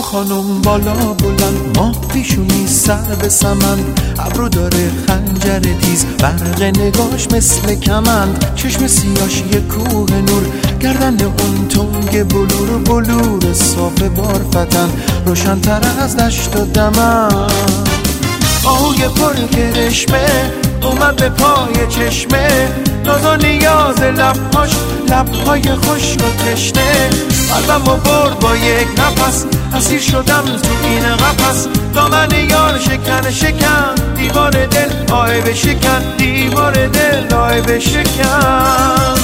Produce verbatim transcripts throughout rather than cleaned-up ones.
خانم بالا بلند، ماه پیشونی سر به سمند، ابرو داره خنجر تیز، برق نگاش مثل کمند، چشم سیاش یه کوه نور، گردن اون تنگ بلور بلور صاف بارفتن، روشن تر از دشت و دمن. آهوی پر کرشمه اومد به پای چشمه، ناز و نیاز لبهاش، لبهای خشک و تشنه، قلبمو برد با یک نفس، اسیر شدم تو این قفس، دامن یار شکن شکن، دیوار دل آی بشکن، دیوار دل آی بشکن.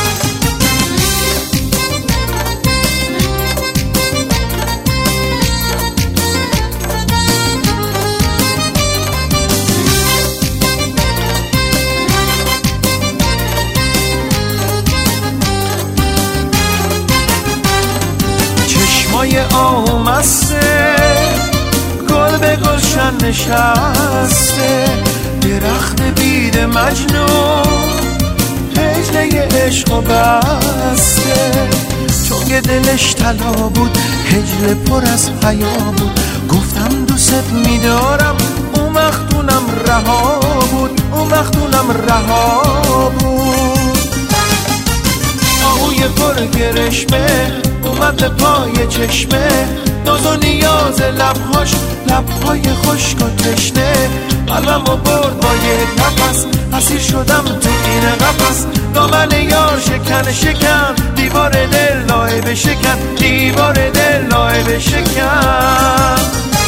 چشمای آمسته، گل به گلشن نشسته، درخت بید مجنون، هجله عشق و بسته، چون که دلش طلا بود، هجله پر از حیا بود، گفتم دوست میدارم، اون وقتونم رها بود، اون وقتونم رها بود. آهوی پر گرشمه اومد به پای چشمه، ناز و نیاز لبهاش، لبهای خشک و تشنه، قلبمو برد با یک نفس، اسیر شدم تو این قفس، دامن یار شکن شکن، دیوار دل لای بشکن، دیوار دل لای بشکن.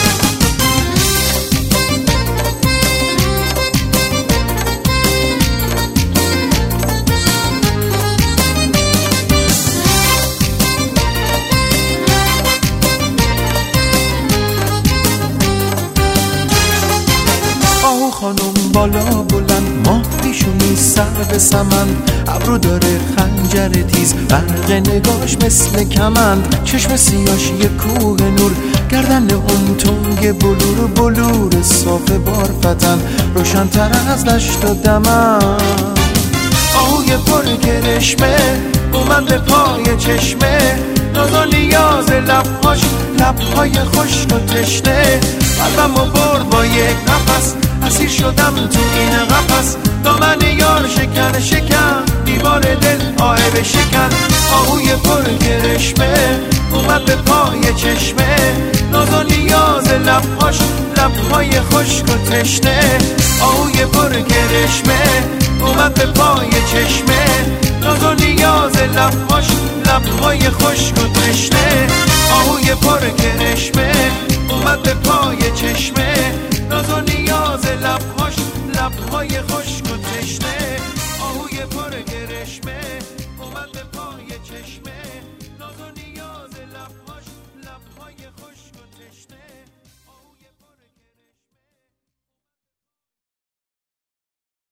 آهو خانم بالا بلند، ماه پیشونی سر به سمند، ابرو داره خنجر تیز، برق نگاش مثل کمند، چشم سیاش یه کوه نور، گردن اون تنگ بلور بلور صاف بارفتن، روشن تر از دشت و دمن. آهوی پر کرشمه اومد به پای چشمه، ناز و نیاز لبهاش، لبهای خشک و تشنه، قلبمو برد با یک نفس، اسیر شدم تو این قفس، دامن یار شکن شکن، دیوار دل آی بشکن. آهوی پر کرشمه اومد به پای چشمه، ناز و نیاز لبهاش، لبهای خشک و تشنه، آهوی پر کرشمه اومد به پای چشمه، ناز و نیاز لبهاش، لبهای خشک و تشنه، آهوی پر کرشمه اومد به پای چشمه، ناز و نیاز لبهاش، لبهای خشک